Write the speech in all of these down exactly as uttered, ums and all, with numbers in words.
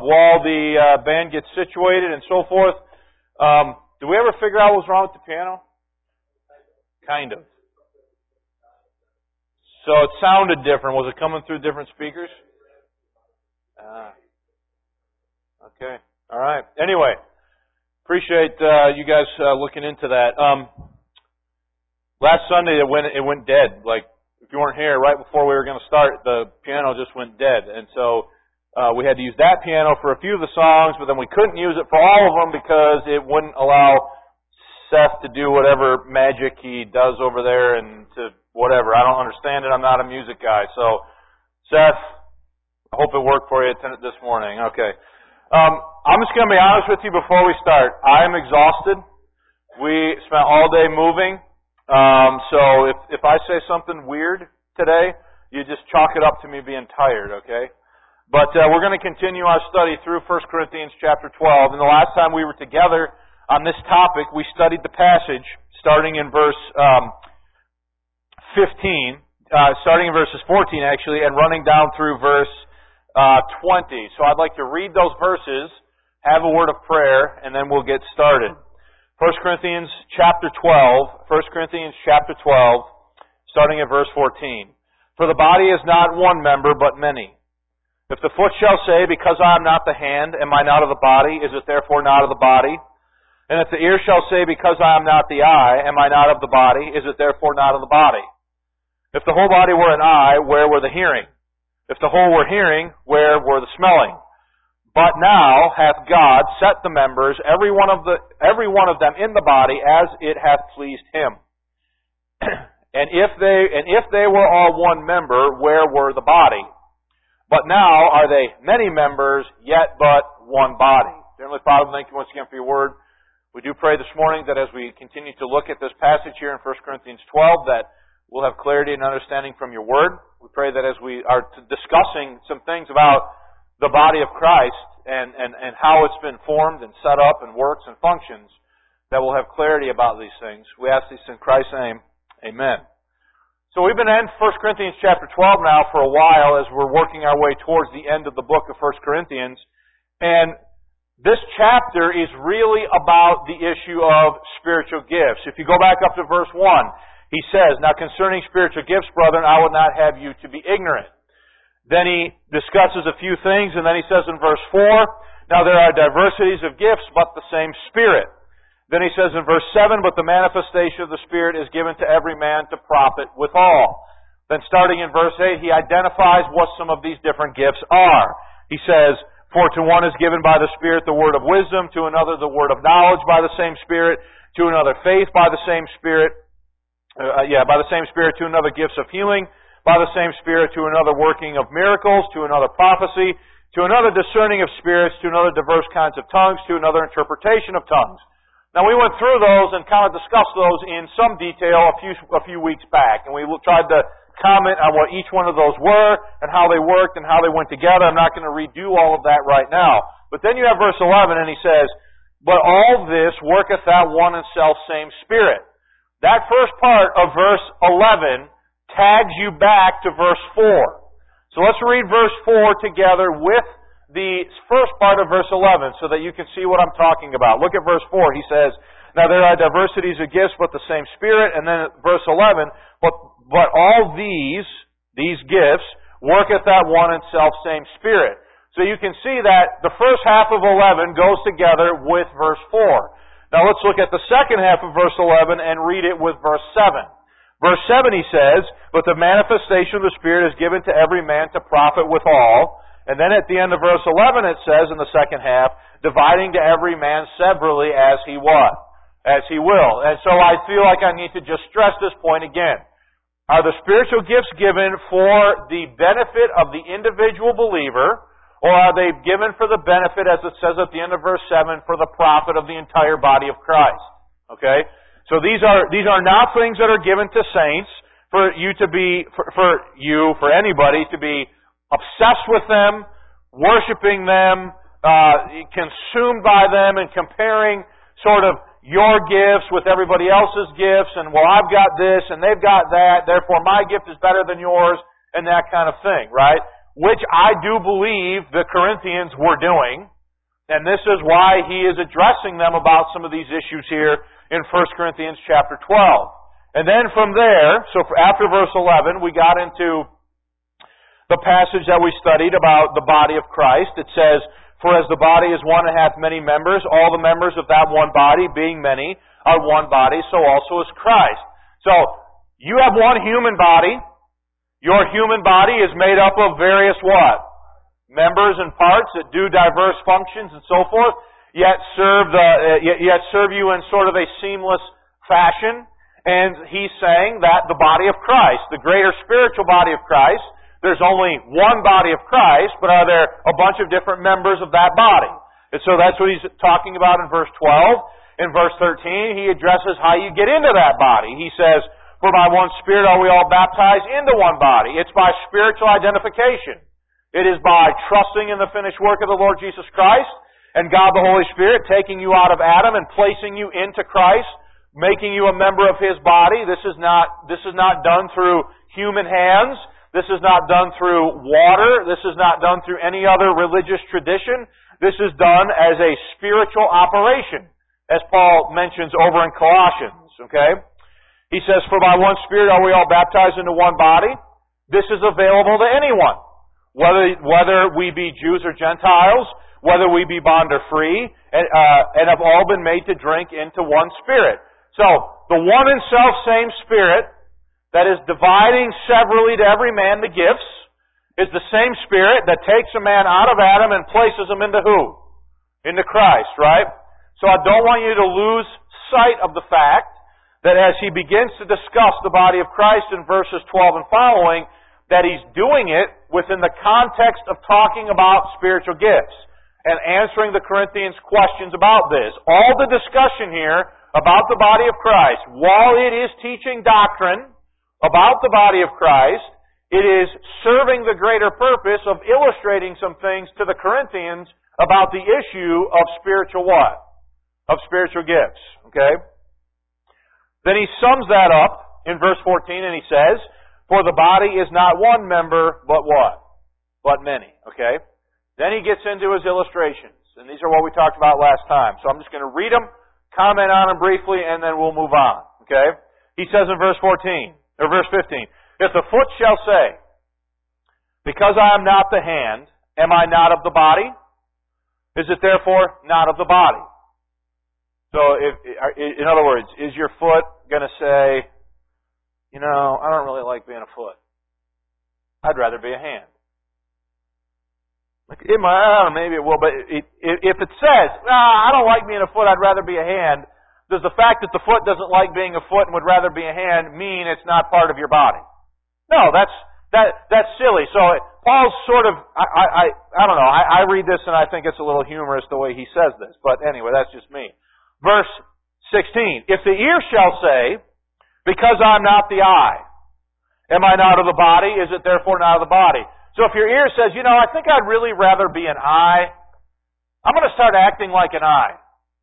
while the uh, band gets situated and so forth, um, did we ever figure out what was wrong with the piano? Kind of. So it sounded different. Was it coming through different speakers? Ah. Okay. All right. Anyway, appreciate uh, you guys uh, looking into that. Um, last Sunday it went it went dead. Like if you weren't here right before we were going to start, the piano just went dead, and so uh, we had to use that piano for a few of the songs, but then we couldn't use it for all of them because it wouldn't allow Seth to do whatever magic he does over there and to whatever. I don't understand it. I'm not a music guy. So, Seth, I hope it worked for you this morning. Okay. Um, I'm just going to be honest with you before we start. I am exhausted. We spent all day moving. Um, so if, if I say something weird today, you just chalk it up to me being tired, okay? But uh, we're going to continue our study through First Corinthians chapter twelve. And the last time we were together on this topic, we studied the passage starting in verse um, fifteen, uh, starting in verses fourteen actually, and running down through verse uh, twenty. So I'd like to read those verses, have a word of prayer, and then we'll get started. First Corinthians chapter twelve, First Corinthians chapter twelve, starting at verse fourteen. For the body is not one member, but many. If the foot shall say, because I am not the hand, am I not of the body? Is it therefore not of the body? And if the ear shall say, because I am not the eye, am I not of the body? Is it therefore not of the body? If the whole body were an eye, where were the hearing? If the whole were hearing, where were the smelling? But now hath God set the members, every one of the every one of them in the body, as it hath pleased Him. and if they and if they were all one member, where were the body? But now are they many members, yet but one body. Heavenly Father, thank you once again for your word. We do pray this morning that as we continue to look at this passage here in First Corinthians twelve, that we'll have clarity and understanding from your word. We pray that as we are discussing some things about the body of Christ and, and, and how it's been formed and set up and works and functions, that we'll have clarity about these things. We ask this in Christ's name. Amen. So we've been in First Corinthians chapter twelve now for a while as we're working our way towards the end of the book of First Corinthians. And this chapter is really about the issue of spiritual gifts. If you go back up to verse one, he says, Now concerning spiritual gifts, brethren, I would not have you to be ignorant. Then he discusses a few things, and then he says in verse four, Now there are diversities of gifts, but the same Spirit. Then he says in verse seven, But the manifestation of the Spirit is given to every man to profit withal. Then starting in verse eight, he identifies what some of these different gifts are. He says, For to one is given by the Spirit the word of wisdom, to another the word of knowledge by the same Spirit, to another faith by the same Spirit, uh, yeah, by the same Spirit, to another gifts of healing, by the same Spirit, to another working of miracles, to another prophecy, to another discerning of spirits, to another diverse kinds of tongues, to another interpretation of tongues. Now we went through those and kind of discussed those in some detail a few a few weeks back, and we tried to comment on what each one of those were and how they worked and how they went together. I'm not going to redo all of that right now. But then you have verse eleven, and he says, But all this worketh that one and self same Spirit. That first part of verse eleven tags you back to verse four. So let's read verse four together with the first part of verse eleven so that you can see what I'm talking about. Look at verse four. He says, Now there are diversities of gifts, but the same Spirit. And then verse eleven, But but all these, these gifts, worketh that one and self same Spirit. So you can see that the first half of eleven goes together with verse four. Now let's look at the second half of verse eleven and read it with verse seven. Verse seven he says, But the manifestation of the Spirit is given to every man to profit withal. And then at the end of verse eleven it says in the second half, Dividing to every man severally as he what? As he will. And so I feel like I need to just stress this point again. Are the spiritual gifts given for the benefit of the individual believer, or are they given for the benefit, as it says at the end of verse seven, for the profit of the entire body of Christ? Okay? So these are these are not things that are given to saints for you to be, for, for you, for anybody to be obsessed with them, worshiping them, uh, consumed by them, and comparing sort of your gifts with everybody else's gifts, and well, I've got this, and they've got that, therefore my gift is better than yours, and that kind of thing, right? which I do believe the Corinthians were doing. And this is why he is addressing them about some of these issues here in First Corinthians chapter twelve. And then from there, so after verse eleven, we got into the passage that we studied about the body of Christ. It says, "For as the body is one and hath many members, all the members of that one body, being many, are one body, so also is Christ." So, you have one human body. Your human body is made up of various what? Members and parts that do diverse functions and so forth, yet serve the uh, yet serve you in sort of a seamless fashion. And he's saying that the body of Christ, the greater spiritual body of Christ, there's only one body of Christ, but are there a bunch of different members of that body? And so that's what he's talking about in verse twelve. In verse thirteen, he addresses how you get into that body. He says, "For by one Spirit are we all baptized into one body." It's by spiritual identification. It is by trusting in the finished work of the Lord Jesus Christ and God the Holy Spirit taking you out of Adam and placing you into Christ, making you a member of His body. This is not, this is not done through human hands. This is not done through water. This is not done through any other religious tradition. This is done as a spiritual operation, as Paul mentions over in Colossians. Okay? He says, "For by one Spirit are we all baptized into one body." This is available to anyone. Whether whether we be Jews or Gentiles, whether we be bond or free, and, uh, and have all been made to drink into one Spirit. So, the one and self same Spirit that is dividing severally to every man the gifts is the same Spirit that takes a man out of Adam and places him into who? Into Christ, right? So I don't want you to lose sight of the fact that as he begins to discuss the body of Christ in verses twelve and following, that he's doing it within the context of talking about spiritual gifts and answering the Corinthians' questions about this. All the discussion here about the body of Christ, while it is teaching doctrine about the body of Christ, it is serving the greater purpose of illustrating some things to the Corinthians about the issue of spiritual what? Of spiritual gifts. Okay? Then he sums that up in verse fourteen and he says, "For the body is not one member, but what? But many." Okay? Then he gets into his illustrations. And these are what we talked about last time. So I'm just going to read them, comment on them briefly, and then we'll move on. Okay? He says in verse fourteen, or verse fifteen, "If the foot shall say, Because I am not the hand, am I not of the body? Is it therefore not of the body?" So, if, in other words, is your foot going to say, "You know, I don't really like being a foot. I'd rather be a hand"? Like, it might, I don't know, maybe it will, but it, it, if it says, "Ah, I don't like being a foot, I'd rather be a hand," does the fact that the foot doesn't like being a foot and would rather be a hand mean it's not part of your body? No, that's that that's silly. So Paul's sort of, I I, I, I don't know, I, I read this and I think it's a little humorous the way he says this, but anyway, that's just me. Verse sixteen, "If the ear shall say, Because I'm not the eye, am I not of the body? Is it therefore not of the body?" So if your ear says, "You know, I think I'd really rather be an eye, I'm going to start acting like an eye."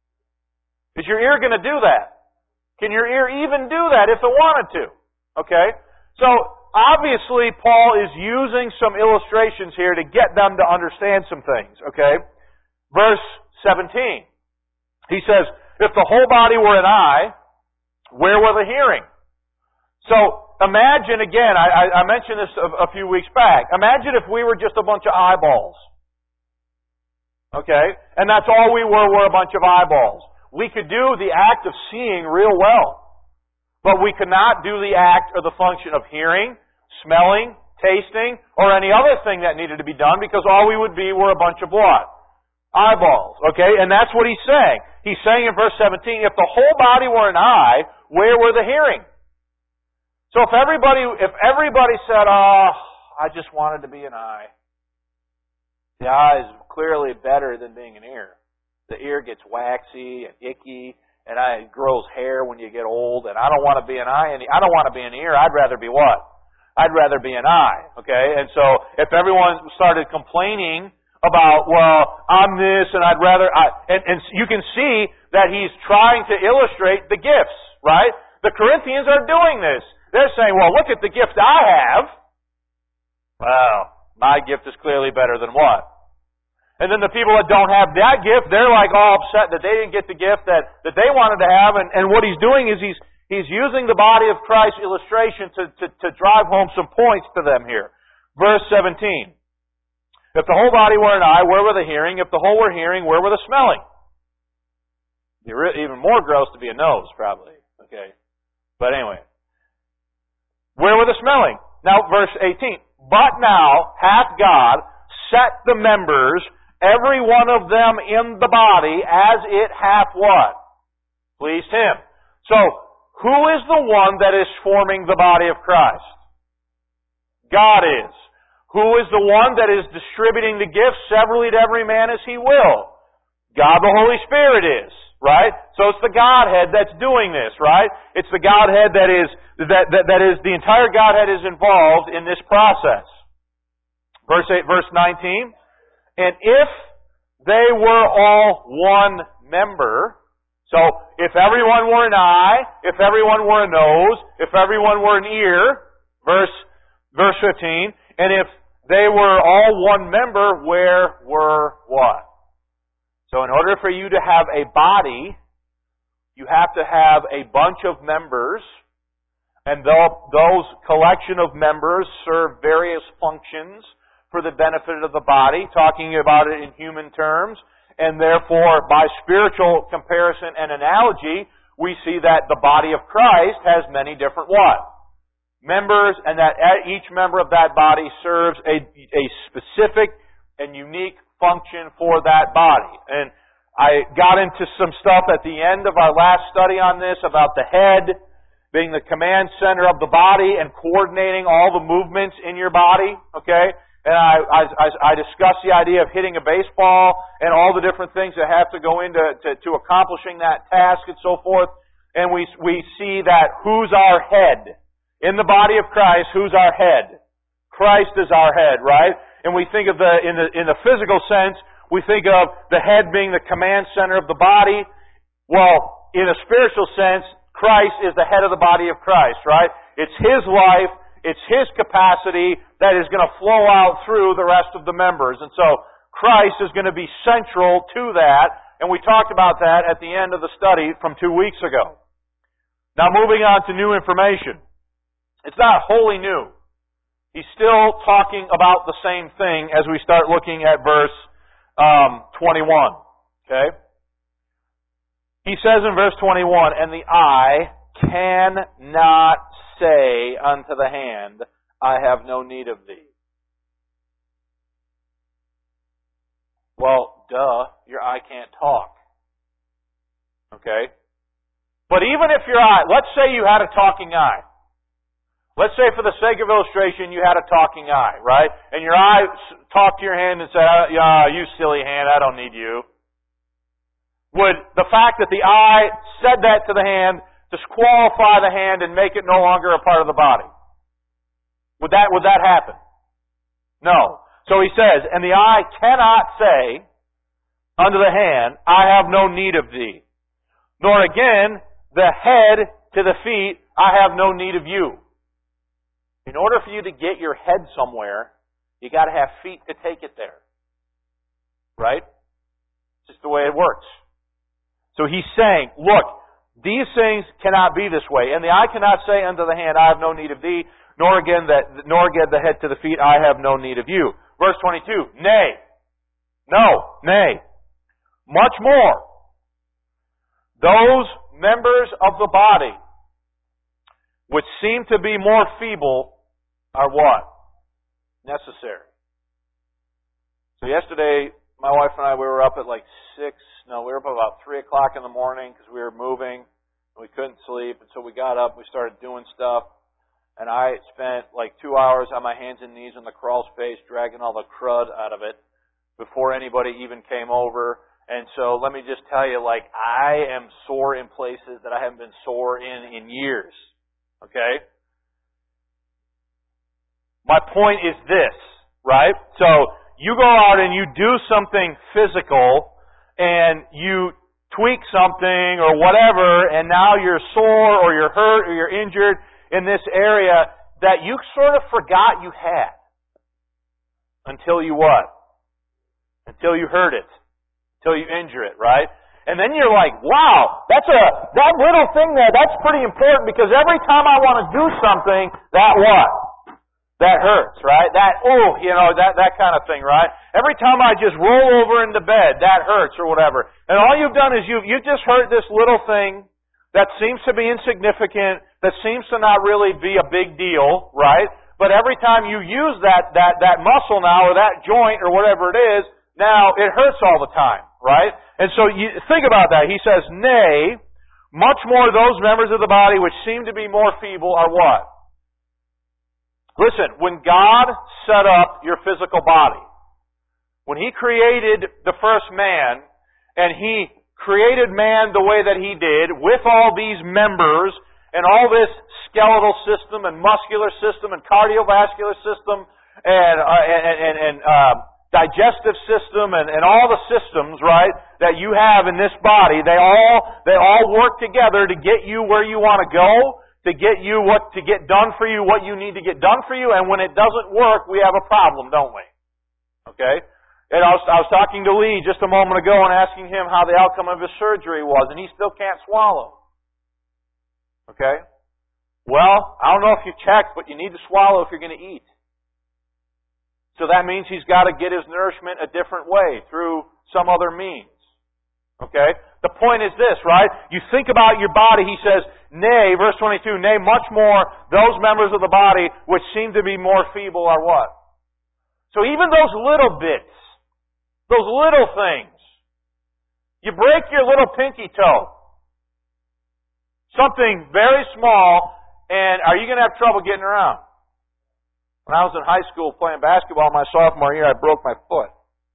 Is your ear going to do that? Can your ear even do that if it wanted to? Okay? So, obviously, Paul is using some illustrations here to get them to understand some things. Okay? Verse seventeen, he says, "If the whole body were an eye, where were the hearing?" So, imagine, again, I, I mentioned this a, a few weeks back. Imagine if we were just a bunch of eyeballs. Okay? And that's all we were, were a bunch of eyeballs. We could do the act of seeing real well. But we could not do the act or the function of hearing, smelling, tasting, or any other thing that needed to be done because all we would be were a bunch of what? Eyeballs. Okay? And that's what he's saying. He's saying in verse seventeen, if the whole body were an eye, where were the hearing? So if everybody, if everybody said, "Oh, I just wanted to be an eye," the eye is clearly better than being an ear. The ear gets waxy and icky, and it grows hair when you get old, and I don't want to be an eye, and I don't want to be an ear. I'd rather be what? I'd rather be an eye. Okay? And so if everyone started complaining about, "Well, I'm this, and I'd rather," I, and, and you can see that he's trying to illustrate the gifts, right? The Corinthians are doing this. They're saying, "Well, look at the gift I have." Well, My gift is clearly better than what? And then the people that don't have that gift, they're like all upset that they didn't get the gift that, that they wanted to have. And, and what he's doing is he's he's using the body of Christ illustration to, to, to drive home some points to them here. Verse seventeen. If the whole body were an eye, where were the hearing? If the whole were hearing, where were the smelling? It'd be even more gross to be a nose, probably. Okay. But anyway. Where were the smelling? Now, verse eighteen. But now hath God set the members, every one of them in the body, as it hath what? Pleased Him. So, who is the one that is forming the body of Christ? God is. Who is the one that is distributing the gifts severally to every man as He will? God the Holy Spirit is. Right? So it's the Godhead that's doing this, right? It's the Godhead that is, that, that, that is, the entire Godhead is involved in this process. Verse eight, verse nineteen. And if they were all one member, so if everyone were an eye, if everyone were a nose, if everyone were an ear, verse, verse fifteen, and if they were all one member, where were what? So in order for you to have a body, you have to have a bunch of members, and those collection of members serve various functions for the benefit of the body, talking about it in human terms, and therefore by spiritual comparison and analogy, we see that the body of Christ has many different what? Members, and that each member of that body serves a, a specific and unique function for that body. And I got into some stuff at the end of our last study on this about the head being the command center of the body and coordinating all the movements in your body, okay? And I, I, I discussed the idea of hitting a baseball and all the different things that have to go into to, to accomplishing that task and so forth. And we, we see that who's our head? In the body of Christ, who's our head? Christ is our head, right? And we think of the, in the, in the physical sense, we think of the head being the command center of the body. Well, in a spiritual sense, Christ is the head of the body of Christ, right? It's His life, it's His capacity that is going to flow out through the rest of the members. And so, Christ is going to be central to that, and we talked about that at the end of the study from two weeks ago. Now, moving on to new information. It's not wholly new. He's still talking about the same thing as we start looking at verse um, twenty-one. Okay? He says in verse twenty-one, and the eye cannot say unto the hand, I have no need of thee. Well, duh, your eye can't talk. Okay? But even if your eye, let's say you had a talking eye. Let's say for the sake of illustration, you had a talking eye, right? And your eye talked to your hand and said, "Yeah, you silly hand, I don't need you." Would the fact that the eye said that to the hand disqualify the hand and make it no longer a part of the body? Would that, would that happen? No. So he says, and the eye cannot say unto the hand, I have no need of thee. Nor again, the head to the feet, I have no need of you. In order for you to get your head somewhere, you got to have feet to take it there. Right? It's just the way it works. So he's saying, look, these things cannot be this way. And the eye cannot say unto the hand, I have no need of thee, nor again the, nor again the head to the feet, I have no need of you. Verse twenty-two, nay, no, nay, much more. Those members of the body which seem to be more feeble are what? Necessary. So yesterday, my wife and I, we were up at like six, no, we were up about three o'clock in the morning because we were moving. We couldn't sleep, and so we got up, we started doing stuff, and I spent like two hours on my hands and knees in the crawl space, dragging all the crud out of it before anybody even came over. And so let me just tell you, like, I am sore in places that I haven't been sore in in years. Okay? My point is this, right? So, you go out and you do something physical, and you tweak something or whatever, and now you're sore or you're hurt or you're injured in this area that you sort of forgot you had. until you what? Until you hurt it. Until you injure it, right? And then you're like, wow, that's a, that little thing there, that's pretty important because every time I want to do something, that what? That hurts, right? That, oh, you know, that, that kind of thing, right? Every time I just roll over into bed, that hurts or whatever. And all you've done is you've, you've just hurt this little thing that seems to be insignificant, that seems to not really be a big deal, right? But every time you use that, that, that muscle now or that joint or whatever it is, now it hurts all the time, right? And so you think about that. He says, nay, much more those members of the body which seem to be more feeble are what? Listen, when God set up your physical body, when He created the first man, and He created man the way that He did, with all these members, and all this skeletal system, and muscular system, and cardiovascular system, and, uh, and, and, and uh, digestive system, and, and all the systems, right, that you have in this body, they all, they all work together to get you where you want to go, to get you what, to get done for you what you need to get done for you, and when it doesn't work, we have a problem, don't we? Okay? And I was, I was talking to Lee just a moment ago and asking him how the outcome of his surgery was, and he still can't swallow. Okay? Well, I don't know if you checked, but you need to swallow if you're going to eat. So that means he's got to get his nourishment a different way, through some other means. Okay? The point is this, right? You think about your body, he says, nay, verse twenty-two, nay, much more, those members of the body which seem to be more feeble are what? So even those little bits, those little things, you break your little pinky toe, something very small, and are you going to have trouble getting around? When I was in high school playing basketball my sophomore year, I broke my foot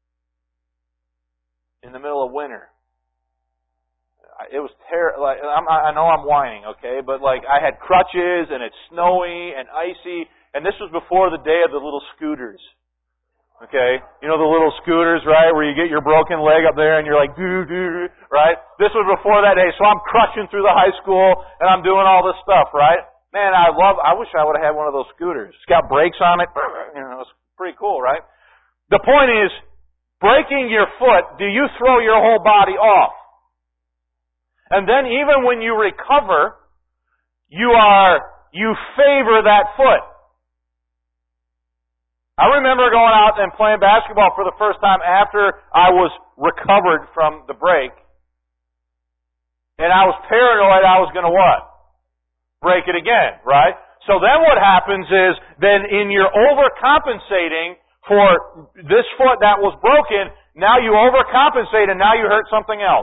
in the middle of winter. It was terrible. Like, I know I'm whining, okay, but like I had crutches and it's snowy and icy, and this was before the day of the little scooters. Okay, you know the little scooters, right, where you get your broken leg up there and you're like, doo doo, right? This was before that day, so I'm crushing through the high school and I'm doing all this stuff, right? Man, I love, I wish I would have had one of those scooters. It's got brakes on it. You know, it's pretty cool, right? The point is, breaking your foot, do you throw your whole body off? And then even when you recover, you are, you favor that foot. I remember going out and playing basketball for the first time after I was recovered from the break. And I was paranoid I was going to what? Break it again, right? So then what happens is, then in your overcompensating for this foot that was broken, now you overcompensate and now you hurt something else.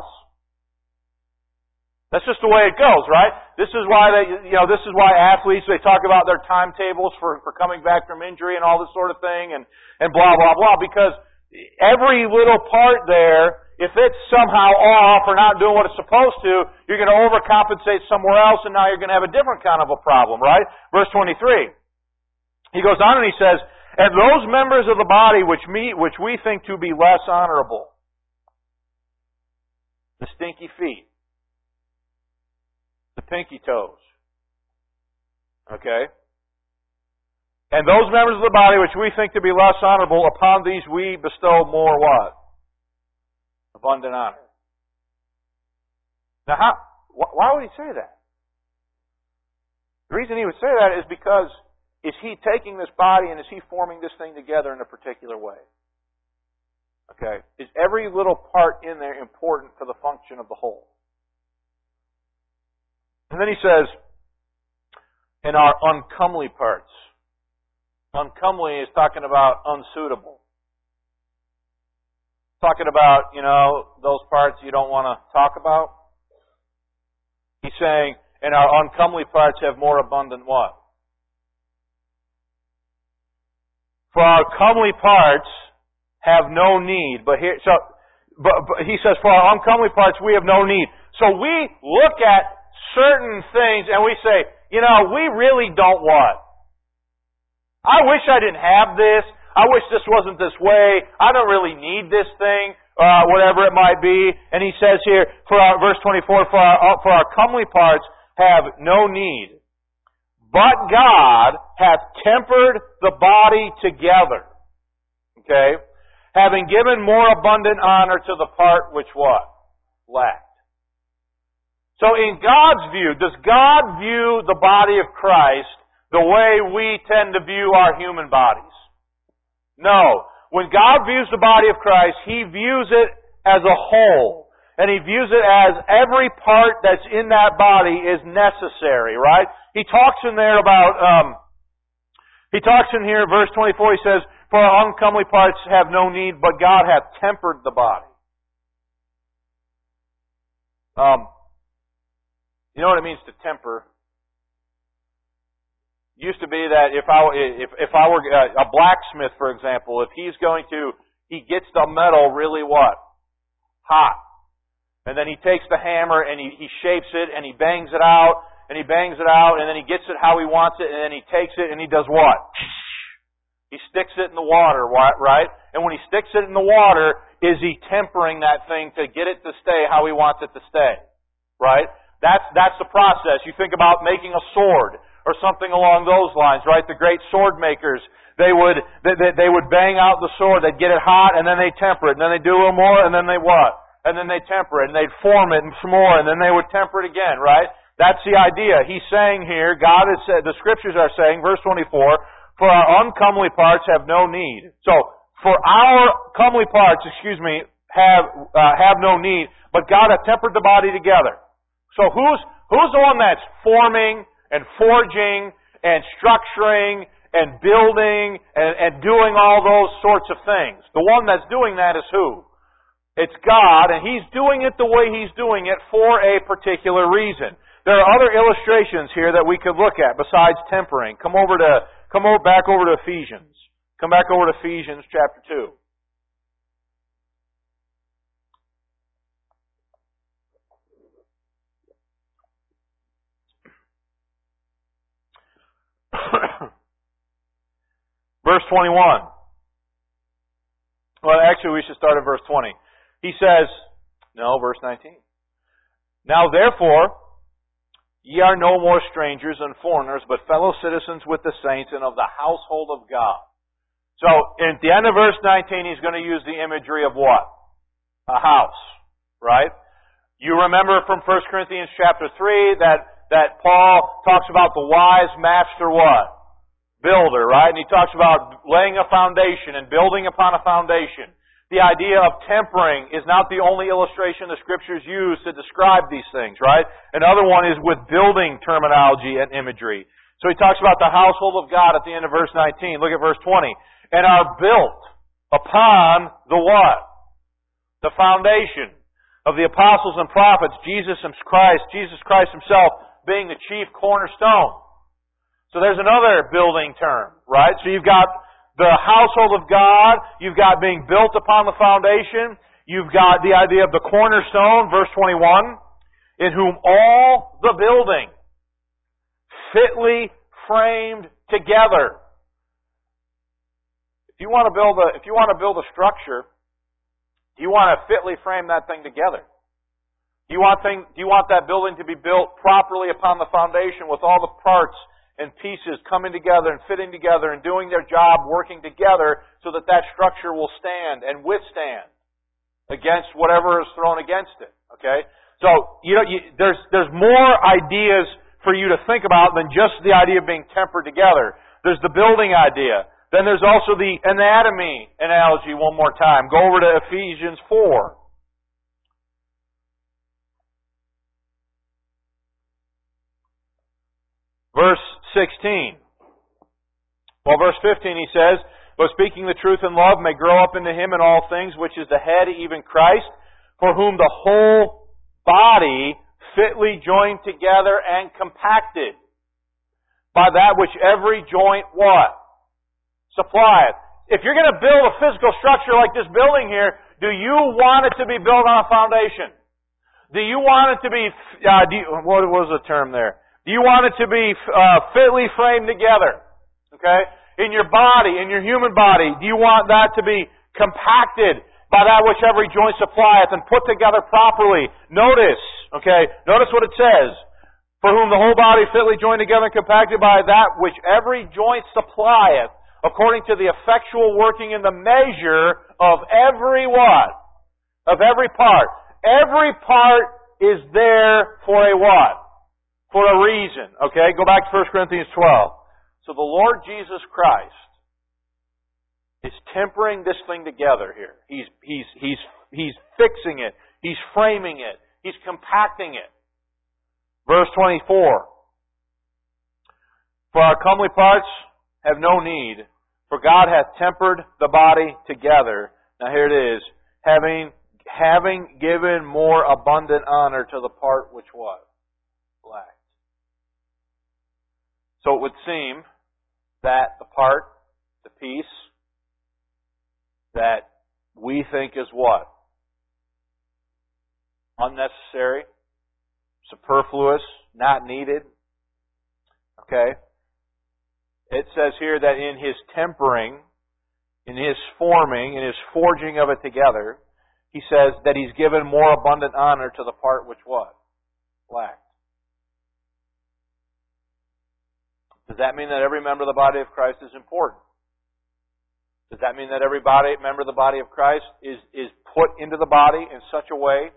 That's just the way it goes, right? This is why they, you know, this is why athletes, they talk about their timetables for, for coming back from injury and all this sort of thing and, and blah, blah, blah, because every little part there, if it's somehow off or not doing what it's supposed to, you're going to overcompensate somewhere else and now you're going to have a different kind of a problem, right? Verse twenty-three. He goes on and he says, and those members of the body which me, which we think to be less honorable. The stinky feet. The pinky toes. Okay? And those members of the body which we think to be less honorable, upon these we bestow more what? Abundant honor. Now, how, wh- why would he say that? The reason he would say that is because is he taking this body and is he forming this thing together in a particular way? Okay? Is every little part in there important for the function of the whole? And then he says, in our uncomely parts. Uncomely is talking about unsuitable. Talking about, you know, those parts you don't want to talk about. He's saying, and our uncomely parts have more abundant what? For our comely parts have no need. But here, so, but, but he says, for our uncomely parts we have no need. So we look at certain things and we say, you know, we really don't what? I wish I didn't have this. I wish this wasn't this way. I don't really need this thing, uh, whatever it might be. And he says here, for our, verse twenty-four, for our, for our comely parts have no need. But God hath tempered the body together. Okay? Having given more abundant honor to the part which what? Lacked. So in God's view, does God view the body of Christ the way we tend to view our human bodies? No. When God views the body of Christ, He views it as a whole. And He views it as every part that's in that body is necessary, right? He talks in there about, um, He talks in here, verse twenty-four, He says, for our uncomely parts have no need, but God hath tempered the body. Um, you know what it means to temper? It used to be that if I, if, if I were a blacksmith, for example, if he's going to, he gets the metal really what? Hot. And then he takes the hammer and he, he shapes it and he bangs it out and he bangs it out and then he gets it how he wants it and then he takes it and he does what? He sticks it in the water, right? And when he sticks it in the water, is he tempering that thing to get it to stay how he wants it to stay? Right? That's, that's the process. You think about making a sword or something along those lines, right? The great sword makers, they would, they, they would bang out the sword, they'd get it hot and then they'd temper it and then they'd do a little more and then they what? And then they'd temper it and they'd form it and some more and then they would temper it again, right? That's the idea. He's saying here, God has said, the scriptures are saying, verse twenty-four, for our uncomely parts have no need. So, for our comely parts, excuse me, have uh, have no need, but God hath tempered the body together. So who's who's the one that's forming and forging and structuring and building and, and doing all those sorts of things? The one that's doing that is who? It's God, and He's doing it the way He's doing it for a particular reason. There are other illustrations here that we could look at besides tempering. Come over to come over, back over to Ephesians. Come back over to Ephesians chapter two. Verse twenty-one. Well, actually, we should start at verse twenty. He says, no, verse nineteen. Now, therefore, ye are no more strangers and foreigners, but fellow citizens with the saints and of the household of God. So, at the end of verse nineteen, he's going to use the imagery of what? A house, right? You remember from First Corinthians chapter three that, that Paul talks about the wise master what? Builder, right? And he talks about laying a foundation and building upon a foundation. The idea of tempering is not the only illustration the Scriptures use to describe these things, right? Another one is with building terminology and imagery. So he talks about the household of God at the end of verse nineteen. Look at verse twenty. And are built upon the what? The foundation of the apostles and prophets, Jesus Christ, Jesus Christ Himself being the chief cornerstone. So there's another building term, right? So you've got the household of God, you've got being built upon the foundation, you've got the idea of the cornerstone, verse twenty-one, in whom all the building fitly framed together. If you want to build a, if you want to build a structure, you want to fitly frame that thing together. You want thing, you want that building to be built properly upon the foundation with all the parts and pieces coming together and fitting together and doing their job, working together so that that structure will stand and withstand against whatever is thrown against it. Okay? So, you know, you, there's, there's more ideas for you to think about than just the idea of being tempered together. There's the building idea. Then there's also the anatomy analogy one more time. Go over to Ephesians four. Verse sixteen. Well, verse fifteen he says, but speaking the truth in love may grow up into Him in all things, which is the head, even Christ, for whom the whole body fitly joined together and compacted by that which every joint what? Supplieth. If you're going to build a physical structure like this building here, do you want it to be built on a foundation? Do you want it to be, uh, do you, what was the term there? Do you want it to be uh, fitly framed together? Okay? In your body, in your human body, do you want that to be compacted by that which every joint supplieth and put together properly? Notice, okay, notice what it says. For whom the whole body fitly joined together and compacted by that which every joint supplieth, according to the effectual working in the measure of every what? Of every part. Every part is there for a what? For a reason. Okay, go back to First Corinthians twelve. So the Lord Jesus Christ is tempering this thing together here. He's, he's, he's, he's fixing it. He's framing it. He's compacting it. Verse twenty-four. For our comely parts have no need, for God hath tempered the body together. Now here it is. Having, having given more abundant honor to the part which was lacked. So it would seem that the part, the piece, that we think is what? Unnecessary, superfluous, not needed. Okay? It says here that in His tempering, in His forming, in His forging of it together, He says that He's given more abundant honor to the part which what? Lacked. Does that mean that every member of the body of Christ is important? Does that mean that every body, member of the body of Christ is, is put into the body in such a way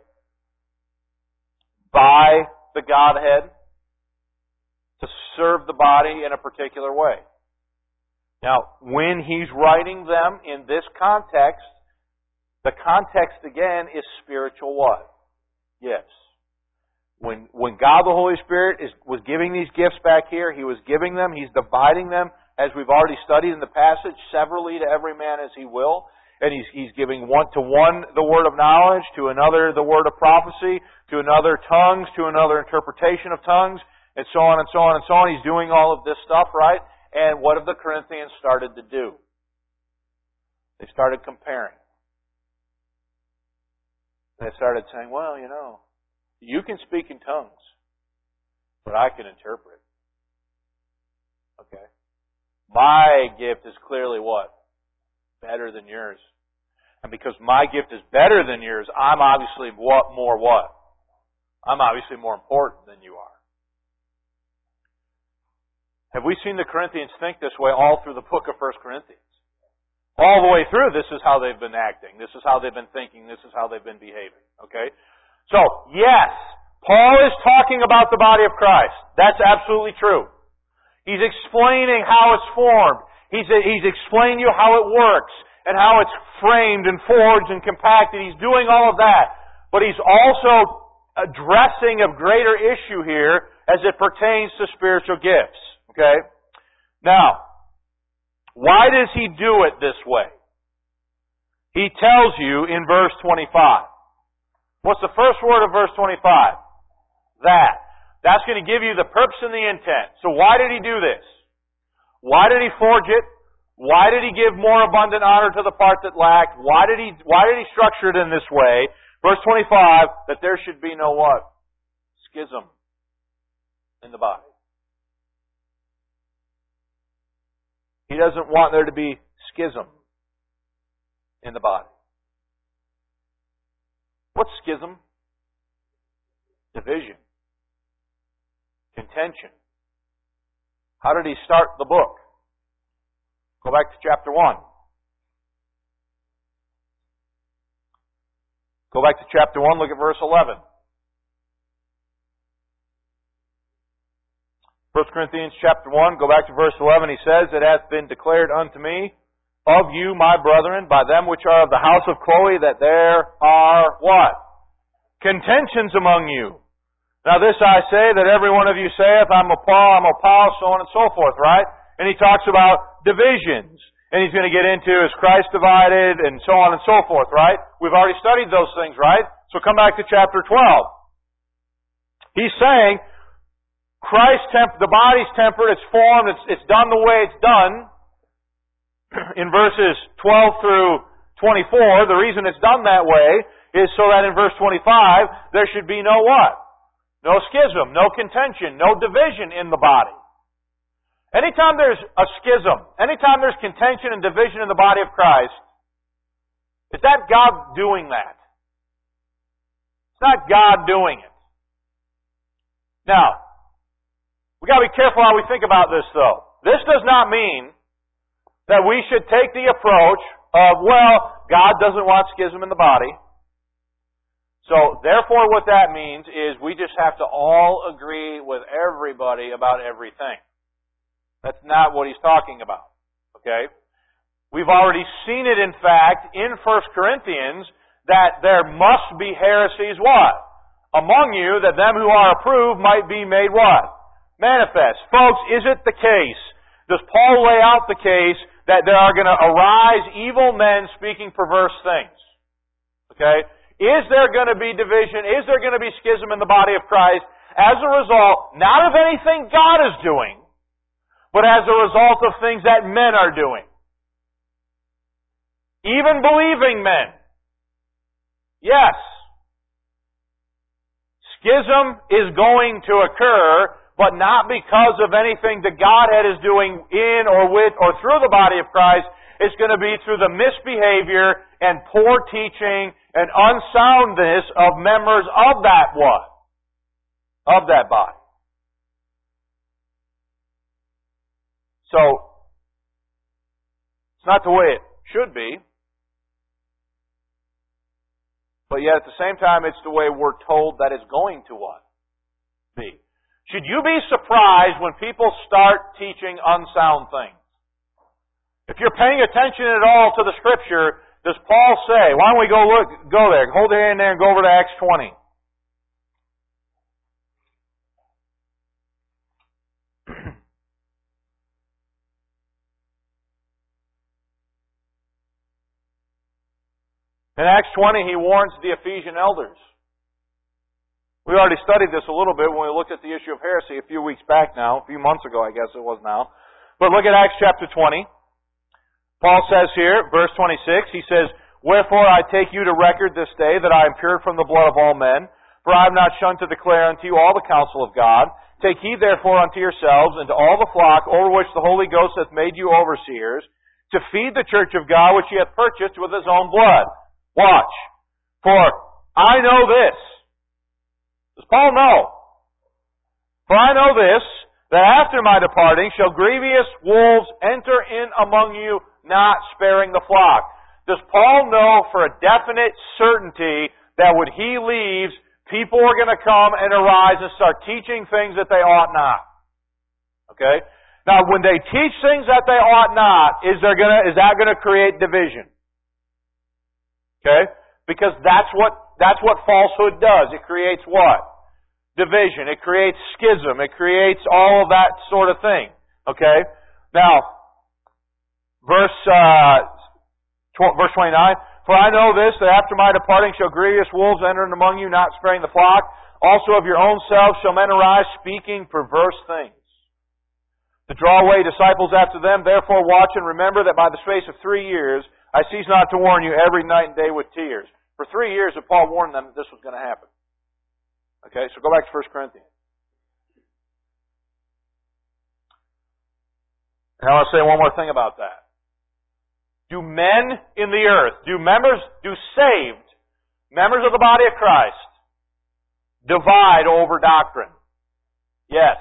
by the Godhead to serve the body in a particular way? Now, when He's writing them in this context, the context again is spiritual what? Yes. When, when God the Holy Spirit is, was giving these gifts back here, He was giving them, He's dividing them, as we've already studied in the passage, severally to every man as He will. And He's, he's giving one to one the word of knowledge, to another the word of prophecy, to another tongues, to another interpretation of tongues, and so on and so on and so on. He's doing all of this stuff, right? And what have the Corinthians started to do? They started comparing. They started saying, well, you know, you can speak in tongues, but I can interpret. Okay? My gift is clearly what? Better than yours. And because my gift is better than yours, I'm obviously what more what? I'm obviously more important than you are. Have we seen the Corinthians think this way all through the book of First Corinthians? All the way through, this is how they've been acting. This is how they've been thinking. This is how they've been behaving. Okay? So, yes, Paul is talking about the body of Christ. That's absolutely true. He's explaining how it's formed. He's, he's explaining you how it works and how it's framed and forged and compacted. He's doing all of that. But he's also addressing a greater issue here as it pertains to spiritual gifts. Okay? Now, why does he do it this way? He tells you in verse twenty-five. What's the first word of verse twenty-five? That. That's going to give you the purpose and the intent. So why did he do this? Why did he forge it? Why did he give more abundant honor to the part that lacked? Why did he, why did he structure it in this way? Verse twenty-five, that there should be no what? Schism in the body. He doesn't want there to be schism in the body. What's schism? Division. Contention. How did he start the book? Go back to chapter one. Go back to chapter one, look at verse eleven. First Corinthians chapter one, go back to verse eleven. He says, it hath been declared unto me of you, my brethren, by them which are of the house of Chloe, that there are what? Contentions among you. Now this I say, that every one of you saith, I'm of Paul, I'm of Paul, so on and so forth, right? And he talks about divisions. And he's going to get into, is Christ divided, and so on and so forth, right? We've already studied those things, right? So come back to chapter twelve. He's saying, Christ, temp- the body's tempered, it's formed, it's, it's done the way it's done. In verses twelve through twenty-four, the reason it's done that way is so that in verse twenty-five, there should be no what? No schism, no contention, no division in the body. Anytime there's a schism, anytime there's contention and division in the body of Christ, is that God doing that? It's not God doing it. Now, we got to be careful how we think about this, though. This does not mean that we should take the approach of, well, God doesn't want schism in the body. So, therefore, what that means is we just have to all agree with everybody about everything. That's not what he's talking about. Okay? We've already seen it, in fact, in First Corinthians, that there must be heresies, what? Among you, that them who are approved might be made what? Manifest. Folks, is it the case? Does Paul lay out the case that there are going to arise evil men speaking perverse things? Okay? Is there going to be division? Is there going to be schism in the body of Christ as a result, not of anything God is doing, but as a result of things that men are doing? Even believing men. Yes. Schism is going to occur, but not because of anything that Godhead is doing in or with or through the body of Christ. It's going to be through the misbehavior and poor teaching and unsoundness of members of that what? Of that body. So, it's not the way it should be. But yet at the same time, it's the way we're told that it's going to what? Be. Should you be surprised when people start teaching unsound things? If you're paying attention at all to the Scripture, does Paul say, why don't we go look, go there, hold your hand there and go over to Acts twenty. In Acts twenty, he warns the Ephesian elders. We already studied this a little bit when we looked at the issue of heresy a few weeks back now, a few months ago I guess it was now. But look at Acts chapter twenty. Paul says here, verse twenty-six, he says, Wherefore I take you to record this day that I am pure from the blood of all men, for I have not shunned to declare unto you all the counsel of God. Take heed therefore unto yourselves and to all the flock over which the Holy Ghost hath made you overseers, to feed the church of God which he hath purchased with his own blood. Watch. For I know this. Does Paul know? For I know this, that after my departing shall grievous wolves enter in among you, not sparing the flock. Does Paul know for a definite certainty that when he leaves, people are going to come and arise and start teaching things that they ought not? Okay? Now, when they teach things that they ought not, is there going to, is that going to create division? Okay? Because that's what, that's what falsehood does. It creates what? Division. It creates schism. It creates all of that sort of thing. Okay? Now, verse, uh, tw- verse twenty-nine, For I know this, that after my departing shall grievous wolves enter in among you, not sparing the flock. Also of your own selves shall men arise, speaking perverse things, to draw away disciples after them. Therefore watch and remember that by the space of three years I cease not to warn you every night and day with tears. For three years that Paul warned them that this was going to happen. Okay, so go back to First Corinthians. And I want to say one more thing about that. Do men in the earth, do members, do saved members of the body of Christ divide over doctrine? Yes.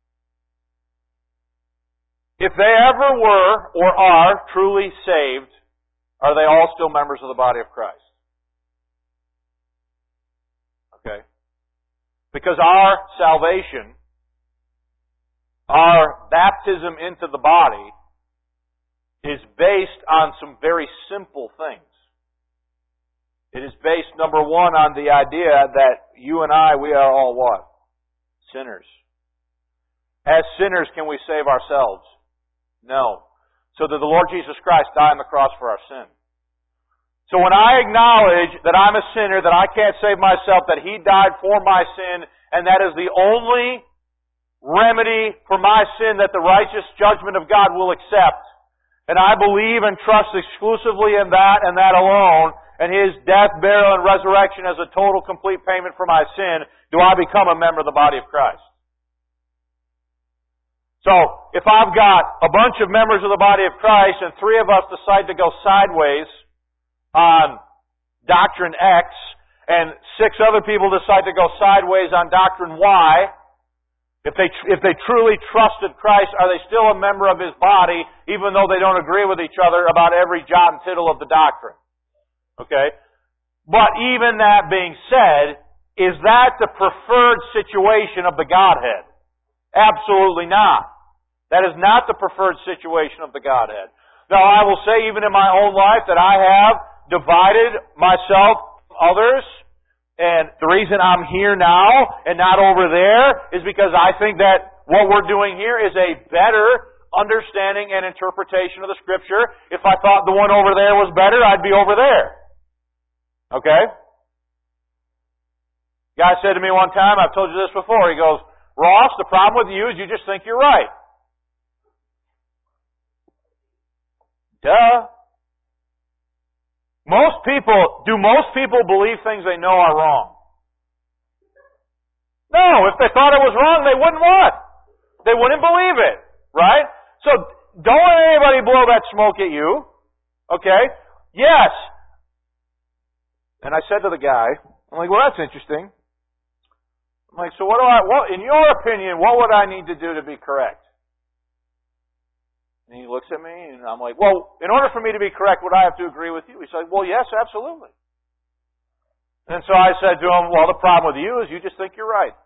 If they ever were or are truly saved, are they all still members of the body of Christ? Okay. Because our salvation, our baptism into the body, is based on some very simple things. It is based, number one, on the idea that you and I, we are all what? Sinners. As sinners, can we save ourselves? No. So did the Lord Jesus Christ die on the cross for our sin. So when I acknowledge that I'm a sinner, that I can't save myself, that He died for my sin, and that is the only remedy for my sin that the righteous judgment of God will accept, and I believe and trust exclusively in that and that alone, and His death, burial, and resurrection as a total, complete payment for my sin, do I become a member of the body of Christ. So, if I've got a bunch of members of the body of Christ and three of us decide to go sideways on doctrine X and six other people decide to go sideways on doctrine Y, If they, if they truly trusted Christ, are they still a member of His body, even though they don't agree with each other about every jot and tittle of the doctrine? Okay? But even that being said, is that the preferred situation of the Godhead? Absolutely not. That is not the preferred situation of the Godhead. Now, I will say, even in my own life, that I have divided myself from others. And the reason I'm here now and not over there is because I think that what we're doing here is a better understanding and interpretation of the Scripture. If I thought the one over there was better, I'd be over there. Okay? Guy said to me one time, I've told you this before, he goes, Ross, the problem with you is you just think you're right. Duh. Most people, do most people believe things they know are wrong? No, if they thought it was wrong, they wouldn't what? They wouldn't believe it, right? So, don't let anybody blow that smoke at you, okay? Yes. And I said to the guy, I'm like, well, that's interesting. I'm like, so what do I, what, in your opinion, what would I need to do to be correct? And he looks at me, and I'm like, well, in order for me to be correct, would I have to agree with you? He's like, well, yes, absolutely. And so I said to him, well, the problem with you is you just think you're right.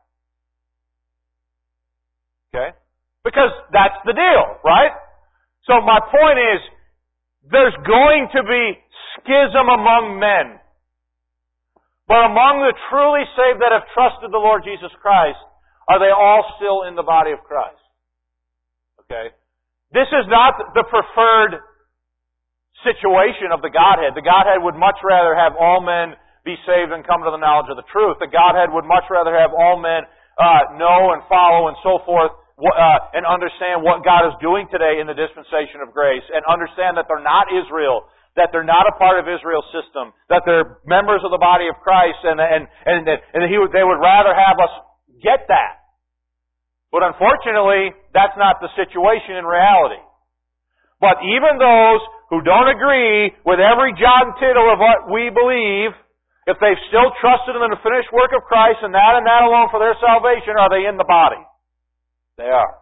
Okay? Because that's the deal, right? So my point is, there's going to be schism among men. But among the truly saved that have trusted the Lord Jesus Christ, are they all still in the body of Christ? Okay? This is not the preferred situation of the Godhead. The Godhead would much rather have all men be saved and come to the knowledge of the truth. The Godhead would much rather have all men uh, know and follow and so forth uh, and understand what God is doing today in the dispensation of grace and understand that they're not Israel, that they're not a part of Israel's system, that they're members of the body of Christ, and and and, and he would, they would rather have us get that. But unfortunately, that's not the situation in reality. But even those who don't agree with every jot and tittle of what we believe, if they've still trusted in the finished work of Christ and that and that alone for their salvation, are they in the body? They are.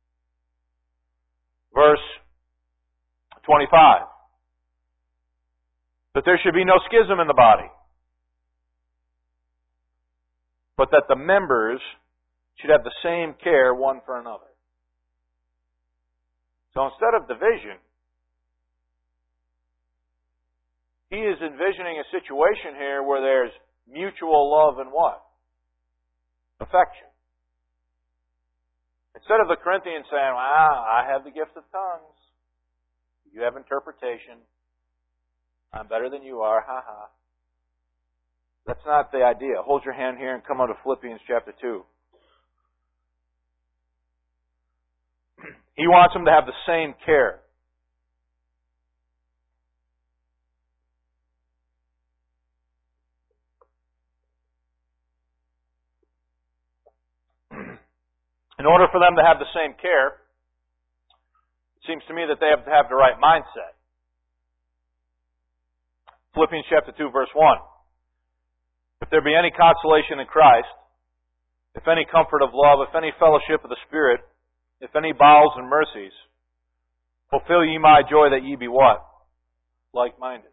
Verse twenty-five. That there should be no schism in the body, but that the members should have the same care one for another. So instead of division, he is envisioning a situation here where there's mutual love and what? Affection. Instead of the Corinthians saying, well, I have the gift of tongues, you have interpretation, I'm better than you are, ha ha. That's not the idea. Hold your hand here and come on to Philippians chapter two. He wants them to have the same care. In order for them to have the same care, it seems to me that they have to have the right mindset. Philippians chapter two, verse one. If there be any consolation in Christ, if any comfort of love, if any fellowship of the Spirit, if any bowels and mercies, fulfill ye my joy that ye be what? Like-minded.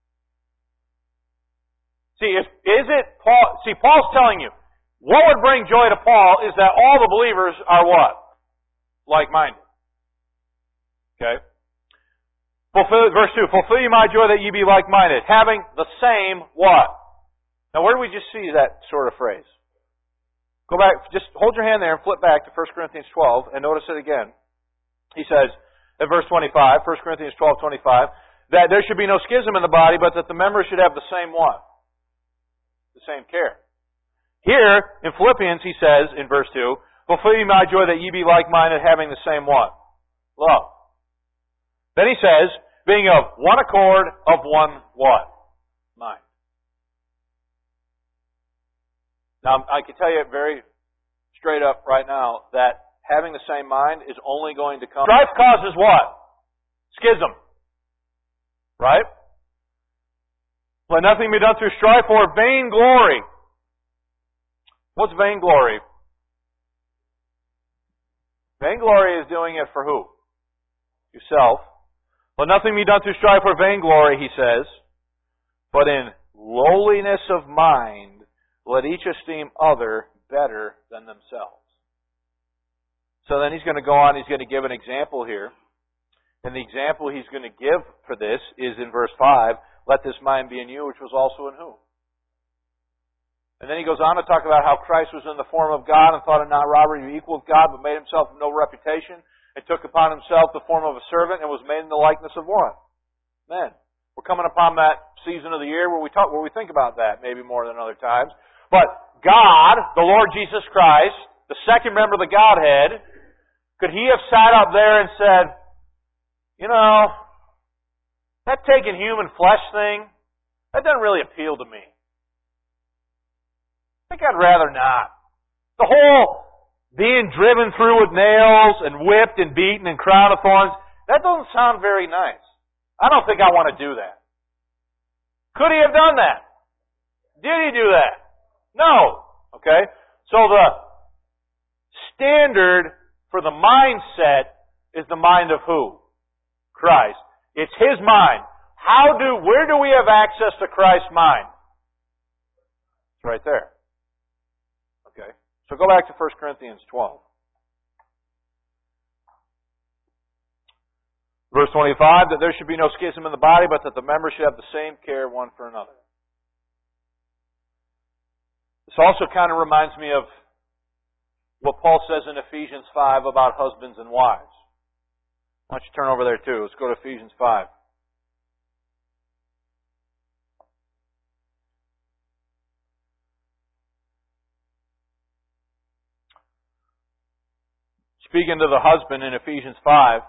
See, if, is it Paul? See, Paul's telling you, what would bring joy to Paul is that all the believers are what? Like-minded. Okay? Fulfill, verse two, fulfill ye my joy that ye be like-minded, having the same what? Now, where do we just see that sort of phrase? Go back, just hold your hand there and flip back to First Corinthians twelve and notice it again. He says, at verse twenty-five, First Corinthians twelve, twenty-five, that there should be no schism in the body, but that the members should have the same what? The same care. Here, in Philippians, he says, in verse two, fulfill ye my joy that ye be like-minded, having the same what? Love. Then he says, being of one accord, of one what? Mind. Now, I can tell you very straight up right now that having the same mind is only going to come. Strife causes what? Schism. Right? Let nothing be done through strife or vainglory. What's vainglory? Vainglory is doing it for who? Yourself. Let nothing be done through strife or vainglory, he says, but in lowliness of mind, let each esteem other better than themselves. So then he's going to go on, he's going to give an example here. And the example he's going to give for this is in verse five, let this mind be in you, which was also in whom? And then he goes on to talk about how Christ was in the form of God and thought it not robbery to be equal with God, but made himself of no reputation, and took upon himself the form of a servant, and was made in the likeness of what? Men. We're coming upon that season of the year where we talk, where we think about that, maybe more than other times. But God, the Lord Jesus Christ, the second member of the Godhead, could he have sat up there and said, you know, that taking human flesh thing, that doesn't really appeal to me. I think I'd rather not. The whole being driven through with nails and whipped and beaten and crown of thorns, that doesn't sound very nice. I don't think I want to do that. Could he have done that? Did he do that? No. Okay? So the standard for the mindset is the mind of who? Christ. It's his mind. How do, where do we have access to Christ's mind? It's right there. Okay. So go back to First Corinthians twelve. Verse twenty-five, that there should be no schism in the body, but that the members should have the same care one for another. This also kind of reminds me of what Paul says in Ephesians five about husbands and wives. Why don't you turn over there too? Let's go to Ephesians five. Speaking to the husband in Ephesians five,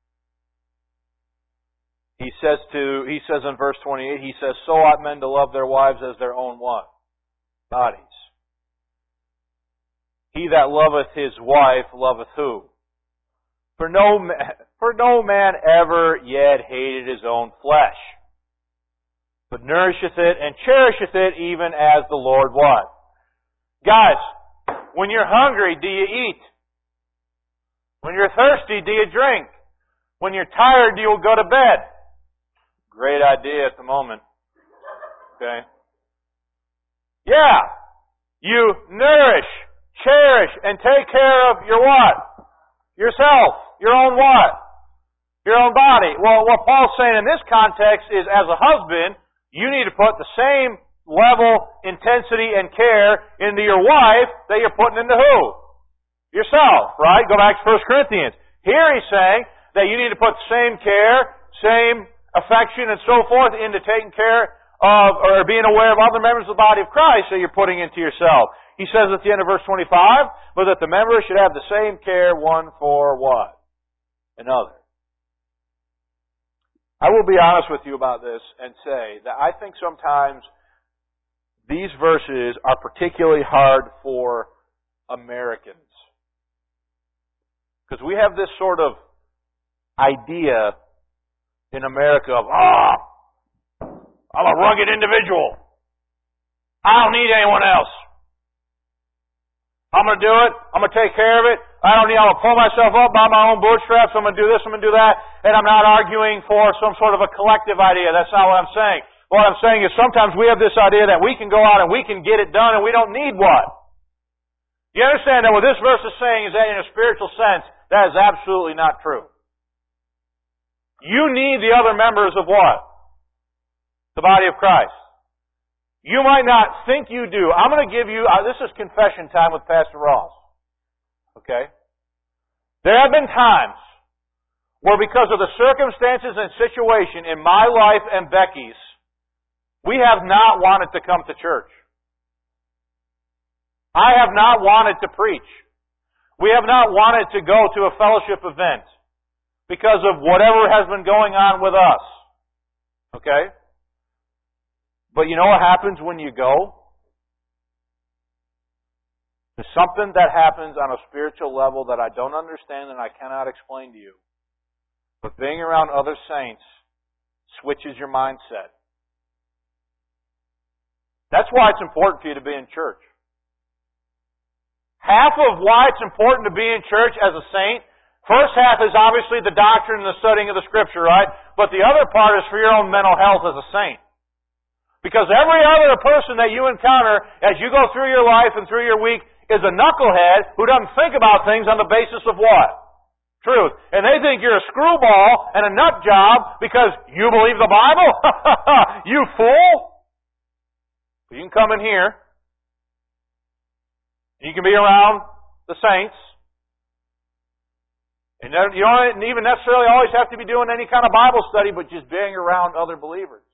he says to he says in verse twenty-eight, he says, so ought men to love their wives as their own what? Bodies. He that loveth his wife loveth who? For no man, for no man ever yet hated his own flesh, but nourisheth it and cherisheth it, even as the Lord what? Guys, when you're hungry, do you eat? When you're thirsty, do you drink? When you're tired, do you go to bed? Great idea at the moment. Okay? Yeah. You nourish, cherish, and take care of your what? Yourself. Your own what? Your own body. Well, what Paul's saying in this context is, as a husband, you need to put the same level, intensity, and care into your wife that you're putting into who? Yourself, right? Go back to First Corinthians. Here he's saying that you need to put the same care, same affection, and so forth into taking care of, or being aware of other members of the body of Christ that you're putting into yourself. He says at the end of verse twenty-five, but that the members should have the same care one for what? Another. I will be honest with you about this and say that I think sometimes these verses are particularly hard for Americans. Because we have this sort of idea in America of, ah, oh, I'm a rugged individual. I don't need anyone else. I'm going to do it. I'm going to take care of it. I don't need, I'm going to pull myself up by my own bootstraps. I'm going to do this, I'm going to do that. And I'm not arguing for some sort of a collective idea. That's not what I'm saying. What I'm saying is sometimes we have this idea that we can go out and we can get it done and we don't need what? You understand that what this verse is saying is that in a spiritual sense, that is absolutely not true. You need the other members of what? The body of Christ. You might not think you do. I'm going to give you, uh, this is confession time with Pastor Ross. Okay? There have been times where because of the circumstances and situation in my life and Becky's, we have not wanted to come to church. I have not wanted to preach. We have not wanted to go to a fellowship event because of whatever has been going on with us. Okay? But you know what happens when you go? There's something that happens on a spiritual level that I don't understand and I cannot explain to you. But being around other saints switches your mindset. That's why it's important for you to be in church. half of why it's important to be in church as a saint, first half is obviously the doctrine and the studying of the Scripture, right? But the other part is for your own mental health as a saint. Because every other person that you encounter as you go through your life and through your week is a knucklehead who doesn't think about things on the basis of what? Truth. And they think you're a screwball and a nut job because you believe the Bible? You fool! You can come in here. You can be around the saints. And you don't even necessarily always have to be doing any kind of Bible study, but just being around other believers.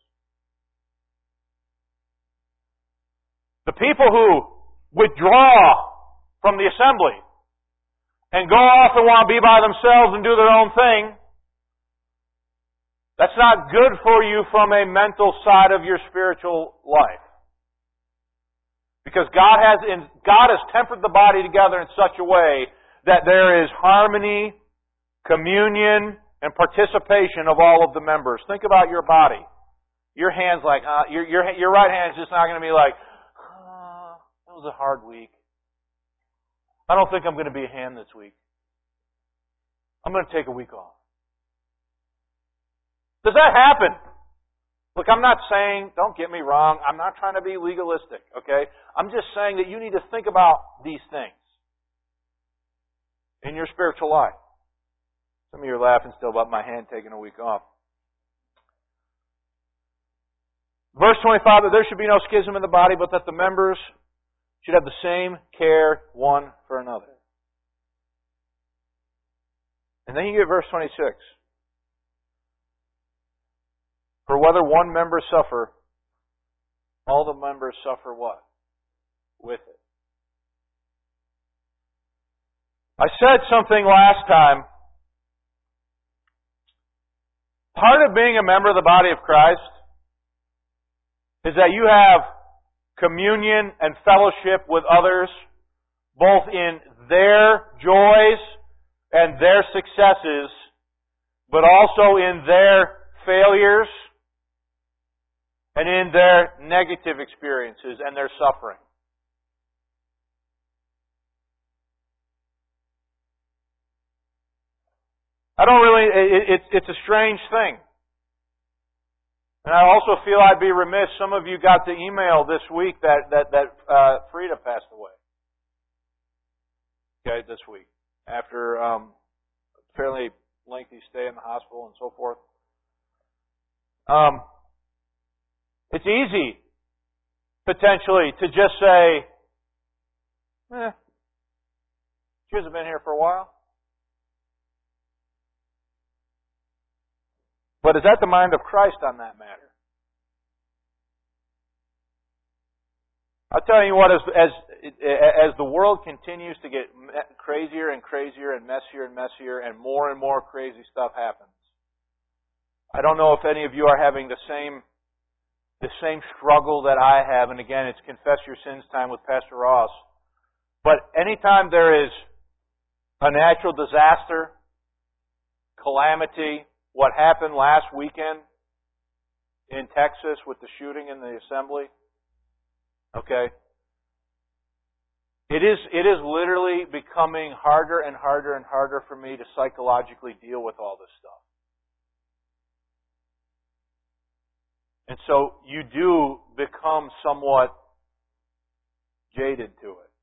The people who withdraw from the assembly and go off and want to be by themselves and do their own thing, that's not good for you from a mental side of your spiritual life. Because God has in, God has tempered the body together in such a way that there is harmony, communion, and participation of all of the members. Think about your body. Your hand's like, uh, your, your, your right hand's just not going to be like, uh, that was a hard week. I don't think I'm going to be a hand this week. I'm going to take a week off. Does that happen? Look, I'm not saying, don't get me wrong, I'm not trying to be legalistic, okay? I'm just saying that you need to think about these things in your spiritual life. Some of you are laughing still about my hand taking a week off. Verse twenty-five, that there should be no schism in the body, but that the members should have the same care one for another. And then you get verse twenty-six. For whether one member suffer, all the members suffer what? With it. I said something last time. Part of being a member of the body of Christ is that you have communion and fellowship with others, both in their joys and their successes, but also in their failures and in their negative experiences and their suffering. I don't really, it, it, it's a strange thing. And I also feel I'd be remiss. Some of you got the email this week that, that, that uh, Frida passed away. Okay, this week. After um, a fairly lengthy stay in the hospital and so forth. Um, it's easy, potentially, to just say, eh, she hasn't been here for a while. But is that the mind of Christ on that matter? I'll tell you what, as, as, as the world continues to get crazier and crazier and messier and messier and more and more crazy stuff happens, I don't know if any of you are having the same the same struggle that I have, and again, it's Confess Your Sins time with Pastor Ross. But anytime there is a natural disaster, calamity, what happened last weekend in Texas with the shooting in the assembly, okay, it is it is literally becoming harder and harder and harder for me to psychologically deal with all this stuff. And so you do become somewhat jaded to it.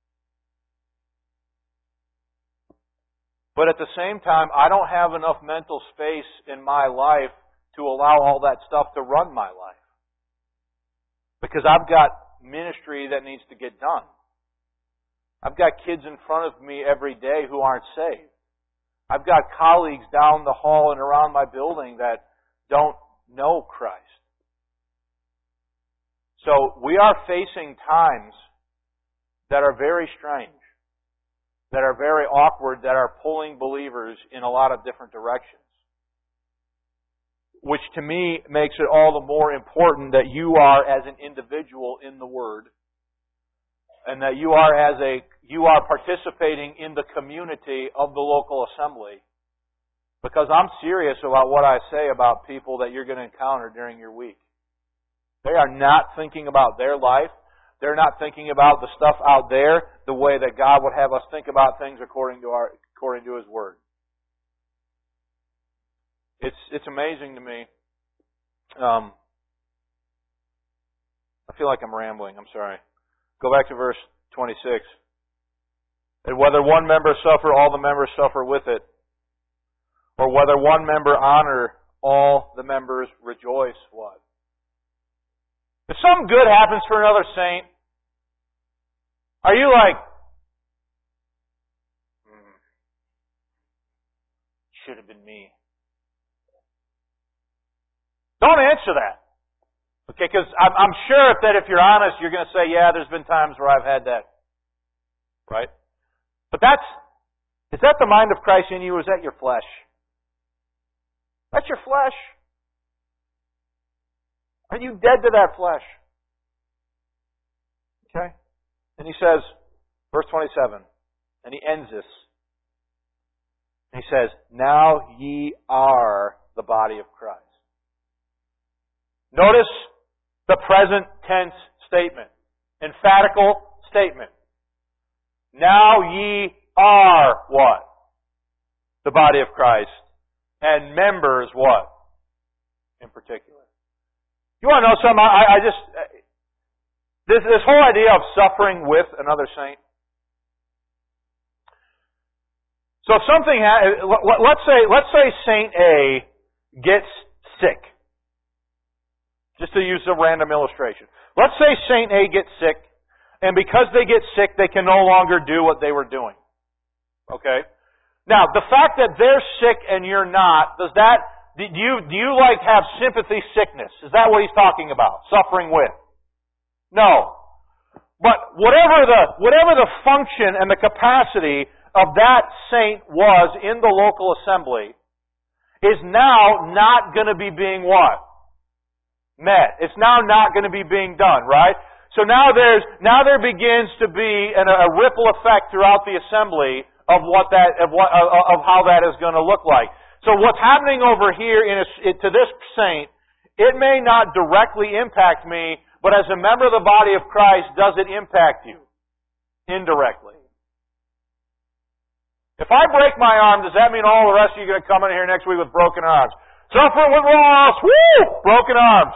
But at the same time, I don't have enough mental space in my life to allow all that stuff to run my life. Because I've got ministry that needs to get done. I've got kids in front of me every day who aren't saved. I've got colleagues down the hall and around my building that don't know Christ. So we are facing times that are very strange, that are very awkward, that are pulling believers in a lot of different directions. Which to me makes it all the more important that you are as an individual in the Word, and that you are as a you are participating in the community of the local assembly. Because I'm serious about what I say about people that you're going to encounter during your week. They are not thinking about their life. They're not thinking about the stuff out there the way that God would have us think about things according to our according to His Word. It's it's amazing to me. Um, I feel like I'm rambling. I'm sorry. Go back to verse twenty-six. And whether one member suffer, all the members suffer with it. Or whether one member honor, all the members rejoice. What? If something good happens for another saint, are you like, hmm, should have been me? Don't answer that. Okay, because I'm, I'm sure if that if you're honest, you're going to say, yeah, there's been times where I've had that. Right? But that's, is that the mind of Christ in you, or is that your flesh? That's your flesh. Are you dead to that flesh? Okay? And he says, verse twenty-seven, and he ends this. And he says, now ye are the body of Christ. Notice the present tense statement. Emphatical statement. Now ye are what? The body of Christ. And members what? In particular. You want to know something? I, I just... This, this whole idea of suffering with another saint. So if something... Ha- let's say, let's say Saint A gets sick. Just to use a random illustration. Let's say Saint A gets sick, and because they get sick, they can no longer do what they were doing. Okay? Now, the fact that they're sick and you're not, does that, do you, do you like have sympathy sickness? Is that what he's talking about? Suffering with? No. But whatever the, whatever the function and the capacity of that saint was in the local assembly is now not going to be being what? Met. It's now not going to be being done, right? So now there's, now there begins to be an, a ripple effect throughout the assembly of what that, of what, of, of how that is going to look like. So what's happening over here in a, to this saint, it may not directly impact me, but as a member of the body of Christ, does it impact you? Indirectly. If I break my arm, does that mean all the rest of you are going to come in here next week with broken arms? Suffering with loss, woo! Broken arms.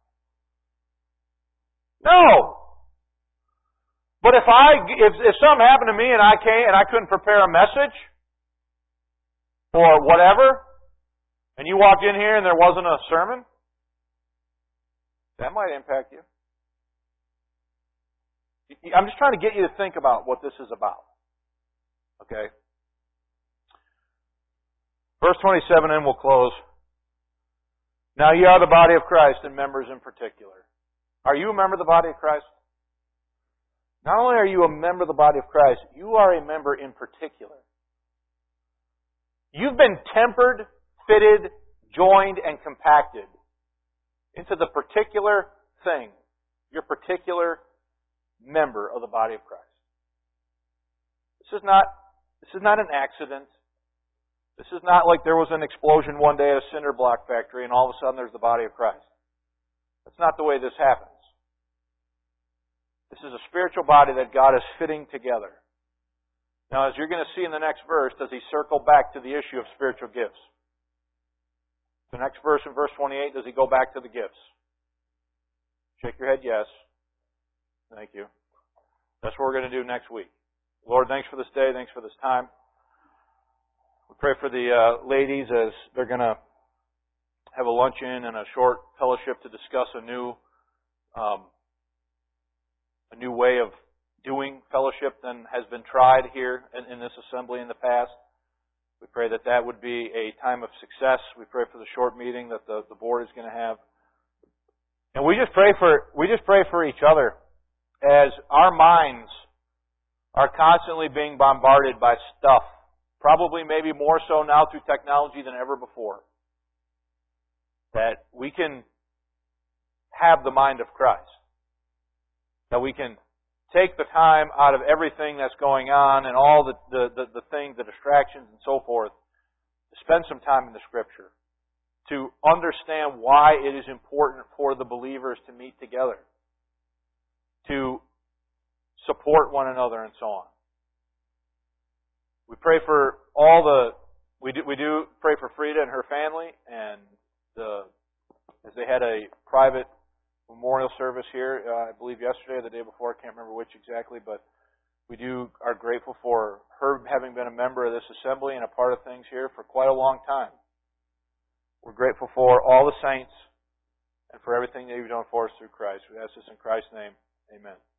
No. But if I, if, if something happened to me and I can't, and I couldn't prepare a message, or whatever, and you walked in here and there wasn't a sermon, that might impact you. I'm just trying to get you to think about what this is about. Okay? Verse twenty-seven, and we'll close. Now ye are the body of Christ, and members in particular. Are you a member of the body of Christ? Not only are you a member of the body of Christ, you are a member in particular. You've been tempered, fitted, joined, and compacted into the particular thing, your particular member of the body of Christ. This is not, this is not an accident. This is not like there was an explosion one day at a cinder block factory and all of a sudden there's the body of Christ. That's not the way this happens. This is a spiritual body that God is fitting together. Now, as you're going to see in the next verse, does he circle back to the issue of spiritual gifts? The next verse, in verse twenty-eight, does he go back to the gifts? Shake your head, yes. Thank you. That's what we're going to do next week. Lord, thanks for this day. Thanks for this time. We pray for the uh, ladies as they're going to have a luncheon and a short fellowship to discuss a new um, a new way of doing fellowship than has been tried here in, in this assembly in the past. We pray that that would be a time of success. We pray for the short meeting that the, the board is going to have. And we just pray for we just pray for each other as our minds are constantly being bombarded by stuff. Probably maybe more so now through technology than ever before. That we can have the mind of Christ. That we can take the time out of everything that's going on and all the, the, the, the things, the distractions and so forth, to spend some time in the Scripture. To understand why it is important for the believers to meet together. To support one another, and so on. We pray for all the, we do, we do pray for Frida and her family, and the, as they had a private memorial service here, uh, I believe yesterday or the day before, I can't remember which exactly, but we do are grateful for her having been a member of this assembly and a part of things here for quite a long time. We're grateful for all the saints and for everything that you've done for us through Christ. We ask this in Christ's name. Amen.